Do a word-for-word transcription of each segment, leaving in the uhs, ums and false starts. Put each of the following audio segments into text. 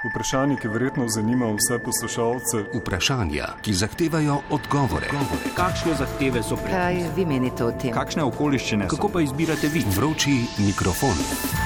Vprašanje, ki verjetno zanima vse poslušalce. Vprašanja, ki zahtevajo odgovore. Kakšne zahteve so pred? Kaj vi menite o tem? Kakšne okoliščine? Kako pa izbirate vi? Vroči mikrofon.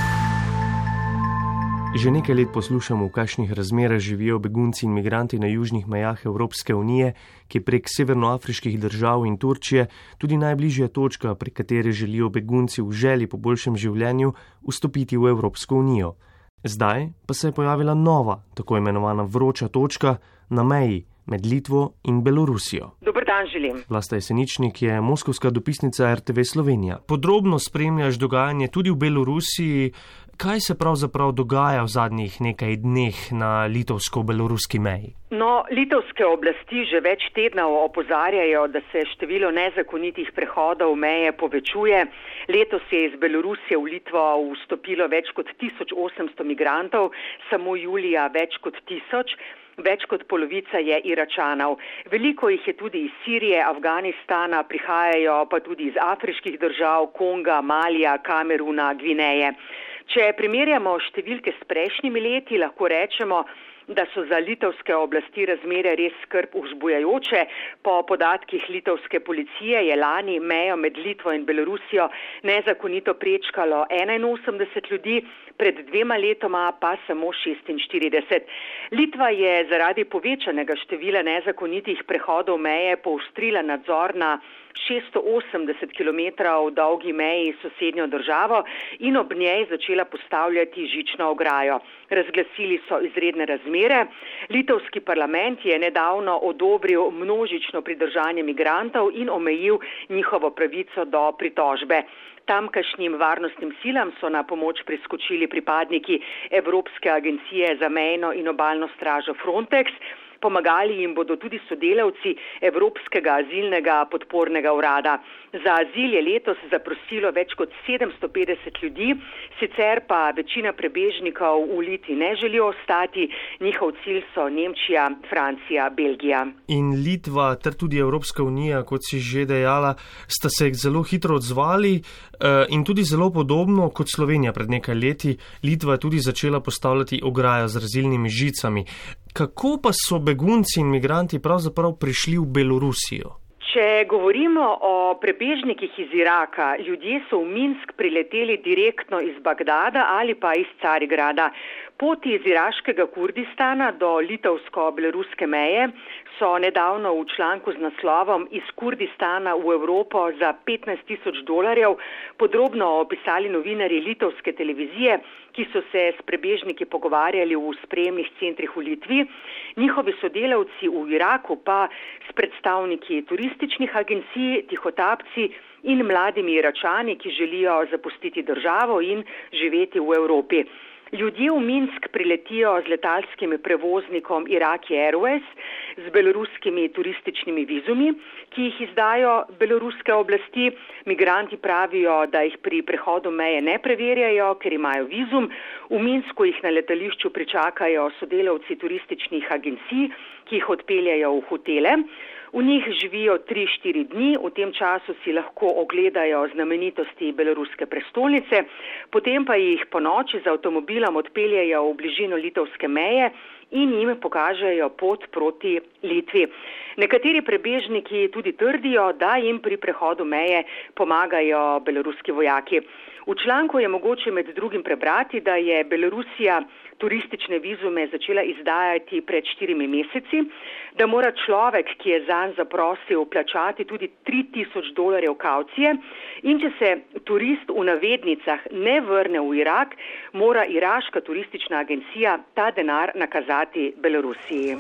Že nekaj let poslušamo, v kakšnih razmerah živijo begunci in migranti na južnih mejah Evropske unije, ki je prek severnoafriških držav in Turčije tudi najbližja točka, prek katere želijo begunci v želji po boljšem življenju vstopiti v Evropsko unijo. Zdaj pa se je pojavila nova, tako imenovana vroča točka na meji med Litvo in Belorusijo. Dober dan želim. Vlasta Jeseničnik je moskovska dopisnica R T V Slovenija. Podrobno spremljaš dogajanje tudi v Belorusiji. Kaj se pravzaprav dogaja v zadnjih nekaj dneh na litovsko-beloruski meji? No, litovske oblasti že več tednov opozarjajo, da se število nezakonitih prehodov meje povečuje. Letos je iz Belorusije v Litvo vstopilo več kot tisoč osemsto migrantov, samo julija več kot tisoč. Več kot polovica je Iračanov. Veliko jih je tudi iz Sirije, Afganistana, prihajajo pa tudi iz afriških držav, Konga, Malija, Kameruna, Gvineje. Če primerjamo številke s prejšnjimi leti, lahko rečemo, da so za litovske oblasti razmere res skrb vzbujajoče. Po podatkih litovske policije je lani mejo med Litvo in Belorusijo nezakonito prečkalo enainosemdeset ljudi, pred dvema letoma pa samo šestinštirideset. Litva je zaradi povečanega števila nezakonitih prehodov meje poostrila nadzor na šeststo osemdeset kilometrov dolgi meji s sosednjo državo in ob njej začela postavljati žično ograjo. Razglasili so izredne razmere. Litovski parlament je nedavno odobril množično pridržanje migrantov in omejil njihovo pravico do pritožbe. Tamkajšnjim varnostnim silam so na pomoč priskočili pripadniki Evropske agencije za mejno in obalno stražo Frontex. Pomagali jim bodo tudi sodelavci Evropskega azilnega podpornega urada. Za azil je letos zaprosilo več kot sedemsto petdeset ljudi, sicer pa večina prebežnikov v Litvi ne želijo ostati. Njihov cilj so Nemčija, Francija, Belgija. In Litva ter tudi Evropska unija, kot si že dejala, sta se zelo hitro odzvali in tudi zelo podobno kot Slovenija pred nekaj leti. Litva je tudi začela postavljati ograjo z rezilnimi žicami. Kako pa so begunci in migranti pravzaprav prišli v Belorusijo? Če govorimo o prebežnikih iz Iraka, ljudje so v Minsk prileteli direktno iz Bagdada ali pa iz Carigrada. Poti iz iraškega Kurdistana do litovsko-beloruske meje so nedavno v članku z naslovom Iz Kurdistana v Evropo za petnajst tisoč dolarjev podrobno opisali novinarji litovske televizije, ki so se s prebežniki pogovarjali v sprejemnih centrih v Litvi. Njihovi sodelavci v Iraku pa s predstavniki turističnih agencij, tihotapci in mladimi Iračani, ki želijo zapustiti državo in živeti v Evropi. Ljudje v Minsk priletijo z letalskim prevoznikom Iraqi Airways z beloruskimi turističnimi vizumi, ki jih izdajo beloruske oblasti. Migranti pravijo, da jih pri prehodu meje ne preverjajo, ker imajo vizum. V Minsku jih na letališču pričakajo sodelavci turističnih agencij, ki jih odpeljajo v hotele. V njih živijo tri štiri dni, v tem času si lahko ogledajo znamenitosti beloruske prestolnice, potem pa jih po noči z avtomobilom odpeljajo v bližino litovske meje in jim pokažejo pot proti Litvi. Nekateri prebežniki tudi trdijo, da jim pri prehodu meje pomagajo beloruski vojaki. V članku je mogoče med drugim prebrati, da je Belorusija turistične vizume začela izdajati pred štirimi meseci, da mora človek, ki je zanj zaprosil, plačati tudi tri tisoč dolarjev kavcije in če se turist v navednicah ne vrne v Irak, mora iraška turistična agencija ta denar nakazati Belorusiji.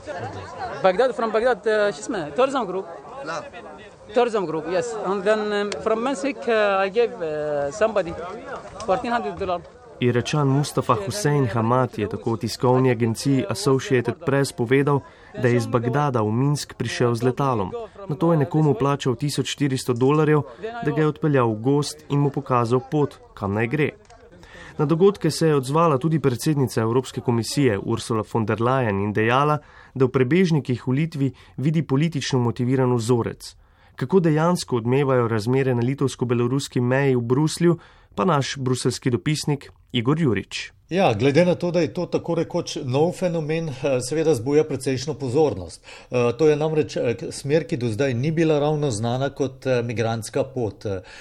Baghdad, from Baghdad, uh, šisme, tourism group. Tourism group, yes. And then um, from Minsk uh, I gave uh, somebody fourteen hundred dollars. Iračan Mustafa Hussein Hamad je tako v tiskovni agenciji Associated Press povedal, da je iz Bagdada v Minsk prišel z letalom. Nato je nekomu plačal tisoč štiristo dolarjev, da ga je odpeljal v gozd in mu pokazal pot, kam naj gre. Na dogodke se je odzvala tudi predsednica Evropske komisije Ursula von der Leyen in dejala, da v prebežnikih v Litvi vidi politično motiviran vzorec. Kako dejansko odmevajo razmere na litovsko-beloruski meji v Bruslju, pa naš bruseljski dopisnik Igor Jurič. Ja, glede na to, da je to tako rekoč nov fenomen, seveda zbuja precejšno pozornost. To je namreč smer, ki do zdaj ni bila ravno znana kot migrantska pot.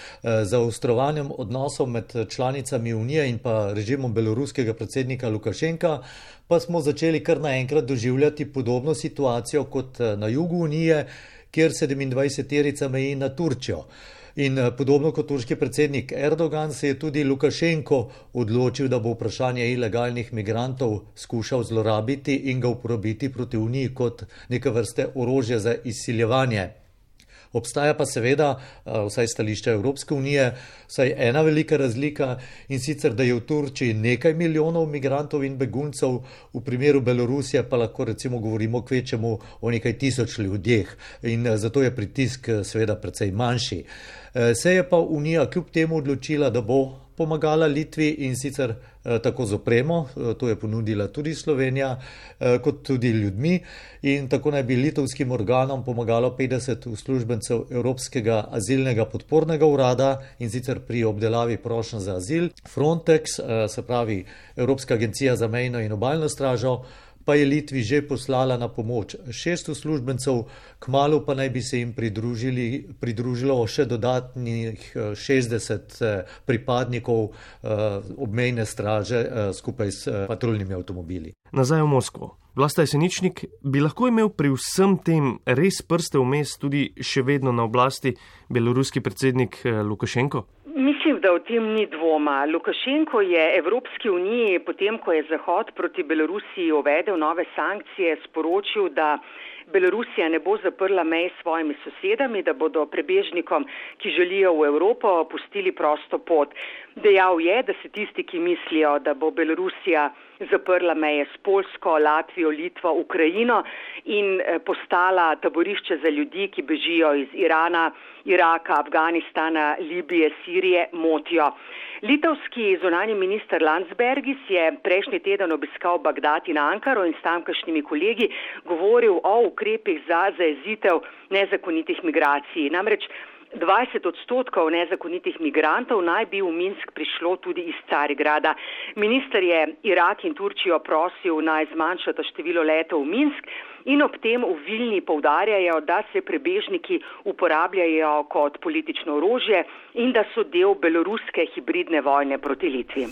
Za ostrovanjem odnosov med članicami Unije in pa režimom beloruskega predsednika Lukašenka pa smo začeli kar naenkrat doživljati podobno situacijo kot na jugu Unije, kjer sedemindvajseterica meji na Turčijo. In podobno kot turški predsednik Erdogan se je tudi Lukašenko odločil, da bo vprašanje ilegalnih migrantov skušal zlorabiti in ga uporabiti proti Uniji kot neke vrste orožje za izsiljevanje. Obstaja pa seveda, vsaj stališče Evropske unije, vsaj ena velika razlika, in sicer, da je v Turčiji nekaj milijonov migrantov in beguncev, v primeru Belorusije pa lahko recimo govorimo kvečemu o nekaj tisoč ljudeh in zato je pritisk seveda precej manjši. Se je pa Unija kljub temu odločila, da bo pomagala Litvi in sicer tako z opremo, to je ponudila tudi Slovenija, kot tudi ljudmi in tako naj bi litovskim organom pomagalo petdeset uslužbencev Evropskega azilnega podpornega urada in sicer pri obdelavi prošenj za azil. Frontex, se pravi Evropska agencija za mejno in obalno stražo, pa je Litvi že poslala na pomoč šest uslužbencev, kmalu pa naj bi se jim pridružili, pridružilo še dodatnih šestdeset pripadnikov obmejne straže skupaj s patruljnimi avtomobili. Nazaj v Moskvo. Vlasta Jeseničnik bi lahko imel pri vsem tem res prste vmes tudi še vedno na oblasti beloruski predsednik Lukašenko? Mislim, da o tem ni dvoma. Lukašenko je Evropski uniji, potem ko je Zahod proti Belorusiji uvedel nove sankcije, sporočil, da Belorusija ne bo zaprla mej s svojimi sosedami, da bodo prebežnikom, ki želijo v Evropo, pustili prosto pot. Dejal je, da se tisti, ki mislijo, da bo Belorusija zaprla meje s Poljsko, Latvijo, Litvo, Ukrajino in postala taborišče za ljudi, ki bežijo iz Irana, Iraka, Afganistana, Libije, Sirije, motijo. Litovski zunanji minister Landsbergis je prejšnji teden obiskal Bagdad in Ankaro in s tamkajšnjimi kolegi govoril o ukrepih za zajezitev nezakonitih migracij. Namreč dvajset odstotkov nezakonitih migrantov naj bi v Minsk prišlo tudi iz Carigrada. Minister je Irak in Turčijo prosil naj zmanjšata število letov v Minsk in ob tem v Vilni poudarjajo, da se prebežniki uporabljajo kot politično orožje in da so del beloruske hibridne vojne proti Litvi.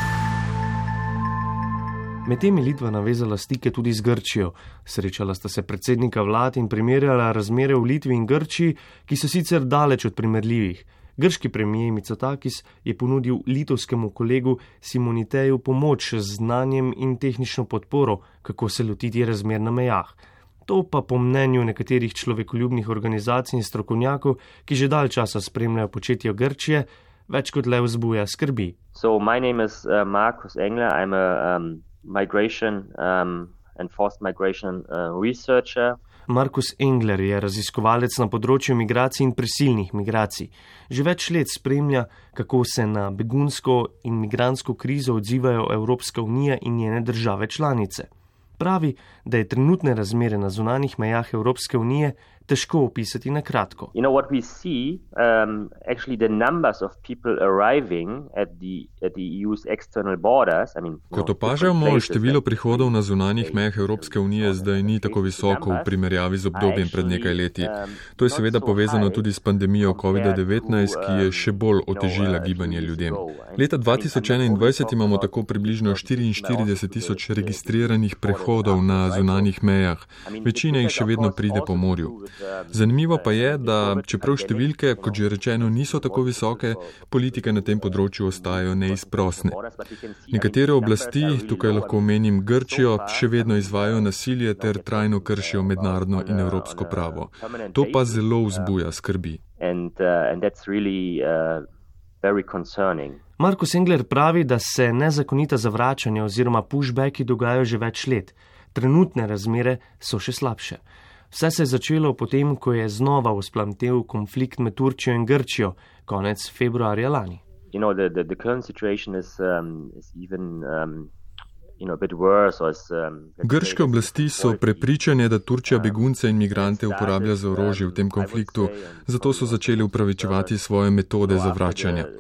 Medtem je Litva navezala stike tudi z Grčijo. Srečala sta se predsednika vlad in primerjala razmere v Litvi in Grčiji, ki so sicer daleč od primerljivih. Grški premijer Mitsotakis je ponudil litovskemu kolegu Simoniteju pomoč z znanjem in tehnično podporo, kako se lotiti razmer na mejah. To pa po mnenju nekaterih človekoljubnih organizacij in strokovnjakov, ki že dalj časa spremljajo početje Grčije, več kot le vzbuja skrbi. So, my name is uh, Markus Engler. I'm a um, migration um, and forced migration uh, researcher. Markus Engler je raziskovalec na področju migracij in prisilnih migracij. Že več let spremlja, kako se na begunsko in migrantsko krizo odzivajo Evropska unija in njene države članice. Pravi, da je trenutne razmere na zunanjih mejah Evropske unije težko opisati na kratko. You know what we see, um, actually the numbers of people arriving at the at the E U's external borders, I mean, Kot opažamo, število prihodov na zunanjih mejah Evropske unije zdaj ni tako visoko v primerjavi z obdobjem pred nekaj leti. To je seveda povezano tudi s pandemijo covid devetnajst, ki je še bolj otežila gibanje ljudem. Leta dva tisoč enaindvajset imamo tako približno štiriinštirideset tisoč registriranih prehodov na zunanjih mejah. Večina jih še vedno pride po morju. Zanimivo pa je, da čeprav številke, kot že rečeno, niso tako visoke, politike na tem področju ostajajo neizprosne. Nekatere oblasti, tukaj lahko omenim Grčijo, še vedno izvajajo nasilje ter trajno kršijo mednarodno in evropsko pravo. To pa zelo vzbuja skrbi. And, uh, and that's really, uh, very concerning. Markus Engler pravi, da se nezakonita zavračanja oziroma pushbacki dogajajo že več let. Trenutne razmere so še slabše. Vse se je začelo potem, ko je znova vzplamtel konflikt med Turčijo in Grčijo, konec februarja lani. You know, the, the, the current situation is, um, is even, um, you know, a bit worse. Or is, um, Grške oblasti so prepričane, da Turčija begunce in migrante uporablja za orožje v tem konfliktu, zato so začeli upravičevati svoje metode zavračanja.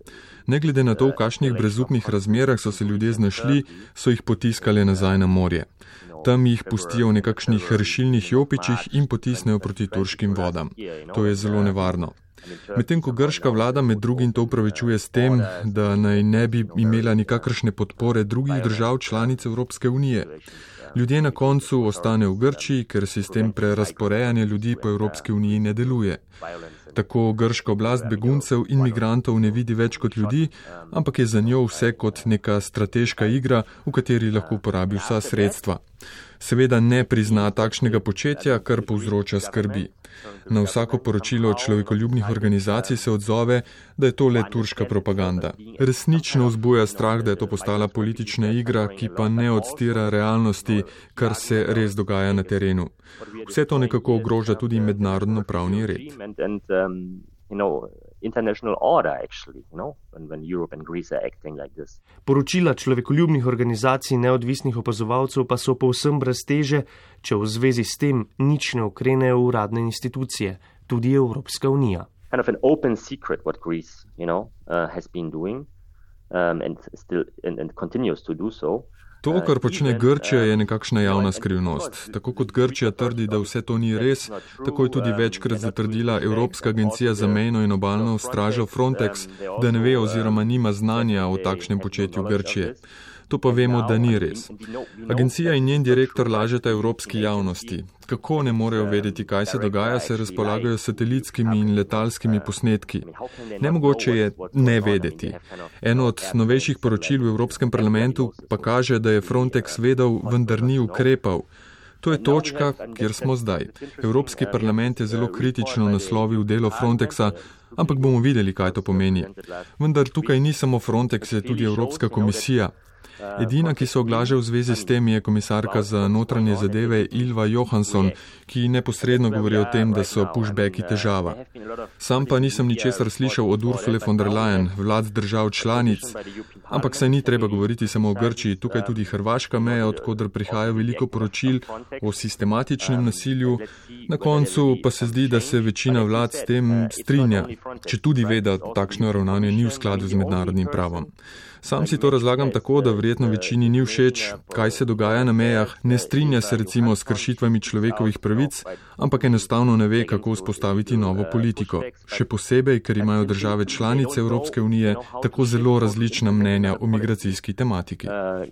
Ne glede na to, v kakšnih brezupnih razmerah so se ljudje znašli, so jih potiskali nazaj na morje. Tam jih pustijo v nekakšnih rešilnih jopičih in potisnejo proti turškim vodam. To je zelo nevarno. Medtem ko grška vlada med drugim to upravičuje s tem, da naj ne bi imela nikakršne podpore drugih držav članic Evropske unije. Ljudje na koncu ostanejo v Grčiji, ker sistem prerasporejanja ljudi po Evropski uniji ne deluje. Tako grška oblast beguncev in migrantov ne vidi več kot ljudi, ampak je za njo vse kot neka strateška igra, v kateri lahko uporabi vsa sredstva. Seveda ne prizna takšnega početja, kar povzroča skrbi. Na vsako poročilo človekoljubnih organizacij se odzove, da je to le turška propaganda. Resnično vzbuja strah, da je to postala politična igra, ki pa ne odstira realnosti, kar se res dogaja na terenu. Vse to nekako ogroža tudi mednarodno pravni red. Poročila človekoljubnih organizacij neodvisnih opazovalcev pa so povsem brez teže, če v zvezi s tem nič ne ukrenejo uradne institucije, tudi Evropska unija. Kind of an open secret what Greece, you know, uh, has been doing um, and still and, and continues to do so. To, kar počne Grčija, je nekakšna javna skrivnost. Tako kot Grčija trdi, da vse to ni res, tako je tudi večkrat zatrdila Evropska agencija za mejno in obalno stražo Frontex, da ne ve oziroma nima znanja o takšnem početju Grčije. To pa vemo, da ni res. Agencija in njen direktor lažeta evropski javnosti. Kako ne morejo vedeti, kaj se dogaja, se razpolagajo satelitskimi in letalskimi posnetki. Nemogoče je ne vedeti. Eno od novejših poročil v Evropskem parlamentu pa kaže, da je Frontex vedel, vendar ni ukrepal. To je točka, kjer smo zdaj. Evropski parlament je zelo kritično naslovil delo Frontexa, ampak bomo videli, kaj to pomeni. Vendar tukaj ni samo Frontex, je tudi Evropska komisija. Edina, ki se oglaža v zvezi s tem, je komisarka za notranje zadeve Ylva Johansson, ki neposredno govori o tem, da so pushbacki težava. Sam pa nisem ničesar slišal od Ursule von der Leyen, vlad držav članic, ampak saj ni treba govoriti samo o Grčiji, tukaj tudi hrvaška meja, odkudar prihaja veliko poročil o sistematičnem nasilju. Na koncu pa se zdi, da se večina vlad s tem strinja, če tudi ve, da takšno ravnanje ni v skladu z mednarodnim pravom. Sam si to razlagam tako, da verjetno večini ni všeč, kaj se dogaja na mejah, ne strinja se recimo s kršitvami človekovih pravic, ampak enostavno ne ve, kako vzpostaviti novo politiko. Še posebej, ker imajo države članice Evropske unije tako zelo različna mnenja o migracijski tematiki.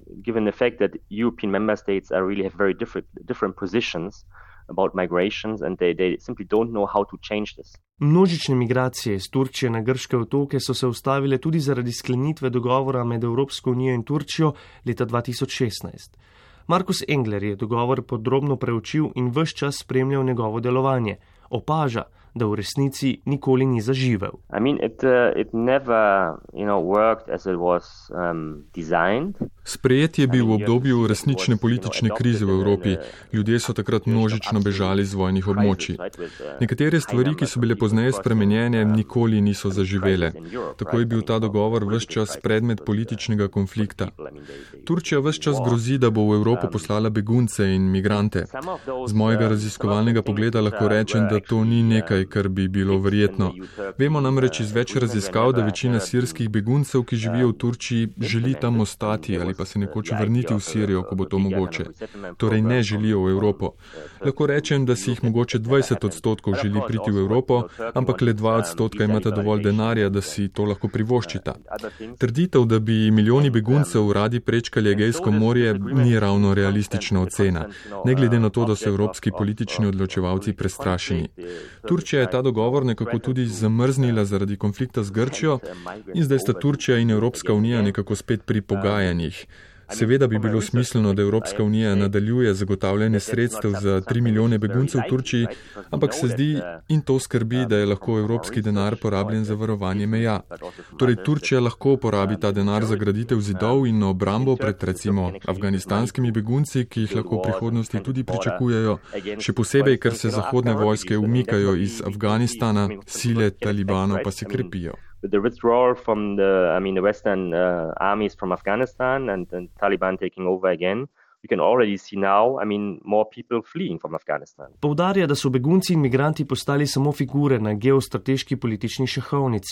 About migrations and they, they simply don't know how to change this. Množične migracije iz Turčije na grške otoke so se ustavile tudi zaradi sklenitve dogovora med Evropsko unijo in Turčijo leta dva tisoč šestnajst. Markus Engler je dogovor podrobno preučil in ves čas spremljal njegovo delovanje. Opaža, da v resnici nikoli ni zaživel. I mean, it, uh, it never, you know, worked as it was um, designed. Sprejet je bil v obdobju resnične politične krize v Evropi. Ljudje so takrat množično bežali z vojnih območij. Nekatere stvari, ki so bile pozneje spremenjene, nikoli niso zaživele. Tako je bil ta dogovor ves čas predmet političnega konflikta. Turčija ves čas grozi, da bo v Evropo poslala begunce in migrante. Z mojega raziskovalnega pogleda lahko rečem, da to ni nekaj, kar bi bilo verjetno. Vemo namreč iz več raziskav, da večina sirskih beguncev, ki živijo v Turčiji, želi tam ostati ali pa se nekoč vrniti v Sirijo, ko bo to mogoče. Torej ne želijo v Evropo. Lahko rečem, da si jih mogoče dvajset odstotkov želi priti v Evropo, ampak le dva odstotka imata dovolj denarja, da si to lahko privoščita. Trditev, da bi milijoni beguncev radi prečkali Egejsko morje, ni ravno realistična ocena, ne glede na to, da so evropski politični odločevalci prestrašeni. Turčija je ta dogovor nekako tudi zamrznila zaradi konflikta z Grčijo in zdaj sta Turčija in Evropska unija nekako spet pri pogajanjih. Seveda bi bilo smiselno, da Evropska unija nadaljuje zagotavljanje sredstev za tri milijone beguncev v Turčiji, ampak se zdi in to skrbi, da je lahko evropski denar porabljen za varovanje meja. Torej Turčija lahko porabi ta denar za graditev zidov in obrambo pred recimo afganistanskimi begunci, ki jih lahko v prihodnosti tudi pričakujejo, še posebej, ker se zahodne vojske umikajo iz Afganistana, sile Talibanov pa se krepijo. With the withdrawal from the, I mean, the Western uh, armies from Afghanistan and the Taliban taking over again, we can already see now, I mean, more people fleeing from Afghanistan. Poudarja, da so begunci in migranti postali samo figure na geostrateški politični šahovnici.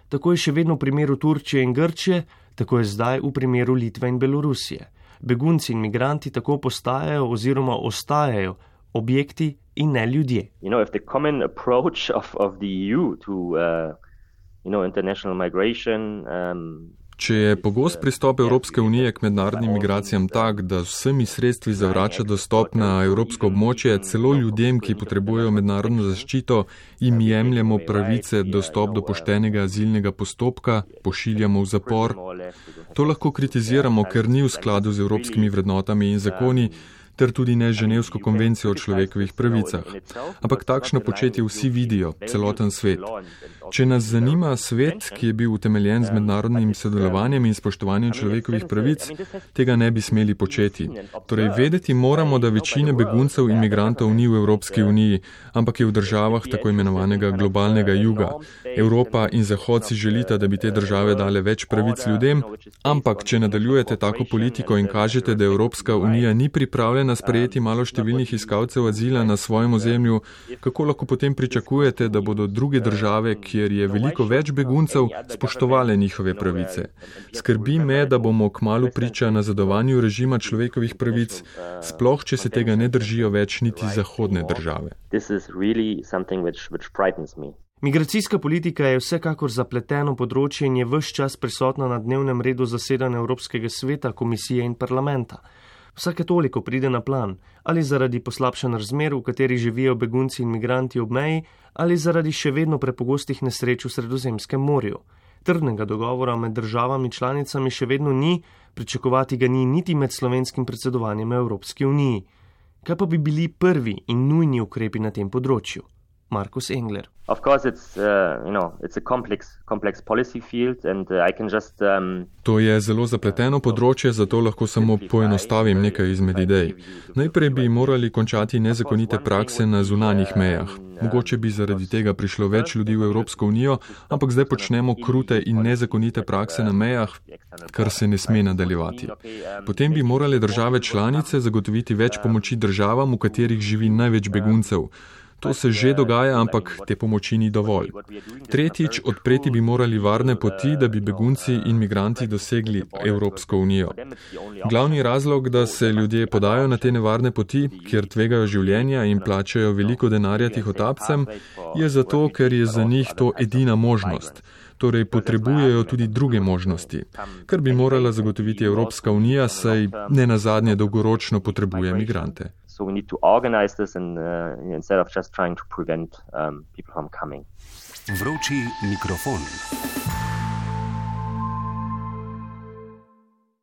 Tako je še vedno v primeru Turčije in Grčije, tako je zdaj v primeru Litve in Belorusije. Begunci in migranti tako postajajo oziroma ostajajo objekti in ne ljudje. You know, if the common approach of, of the E U to, uh, you know, international migration, um, Če je pogost pristop Evropske unije k mednarodnim migracijam tak, da z vsemi sredstvi zavrača dostop na evropsko območje, celo ljudem, ki potrebujejo mednarodno zaščito, jim jemljemo pravice dostop do poštenega azilnega postopka, pošiljamo v zapor. To lahko kritiziramo, ker ni v skladu z evropskimi vrednotami in zakoni, ter tudi ne Ženevsko konvencijo o človekovih pravicah. Ampak takšno početje vsi vidijo, celoten svet. Če nas zanima svet, ki je bil utemeljen z mednarodnim sodelovanjem in spoštovanjem človekovih pravic, tega ne bi smeli početi. Torej, vedeti moramo, da večine beguncev in migrantov ni v Evropski uniji, ampak je v državah tako imenovanega globalnega juga. Evropa in Zahod si želita, da bi te države dale več pravic ljudem, ampak če nadaljujete tako politiko in kažete, da Evropska unija ni pripravljena sprejeti malo številnih iskalcev azila na svojem ozemlju, kako lahko potem pričakujete, da bodo druge države, kjer je veliko več beguncev, spoštovale njihove pravice. Skrbi me, da bomo kmalu priča nazadovanju režima človekovih pravic, sploh če se tega ne držijo več niti zahodne države. Migracijska politika je vsekakor zapleteno področje in je ves čas prisotna na dnevnem redu zasedanja Evropskega sveta, komisije in parlamenta. Vsake toliko pride na plan, ali zaradi poslabšanj razmer, v katerih živijo begunci in migranti ob meji, ali zaradi še vedno prepogostih nesreč v Sredozemskem morju. Trdnega dogovora med državami članicami še vedno ni, pričakovati ga ni niti med slovenskim predsedovanjem Evropski uniji. Kaj pa bi bili prvi in nujni ukrepi na tem področju? Markus Engler. Of course, it's, uh, you know, it's a complex, complex policy field and uh, I can just... Um, to je zelo zapleteno področje, zato lahko samo poenostavim nekaj izmed idej. Najprej bi morali končati nezakonite prakse na zunanjih mejah. Mogoče bi zaradi tega prišlo več ljudi v Evropsko unijo, ampak zdaj počnemo krute in nezakonite prakse na mejah, kar se ne sme nadaljevati. Potem bi morale države članice zagotoviti več pomoči državam, v katerih živi največ beguncev. To se že dogaja, ampak te pomoči ni dovolj. Tretjič, odpreti bi morali varne poti, da bi begunci in migranti dosegli Evropsko unijo. Glavni razlog, da se ljudje podajo na te nevarne poti, kjer tvegajo življenja in plačajo veliko denarja tihotapcem, je zato, ker je za njih to edina možnost. Torej potrebujejo tudi druge možnosti, kar bi morala zagotoviti Evropska unija, saj ne nazadnje dolgoročno potrebuje migrante. So we need to organize this and, uh, instead of just trying to prevent um, people from coming. Vroči mikrofon.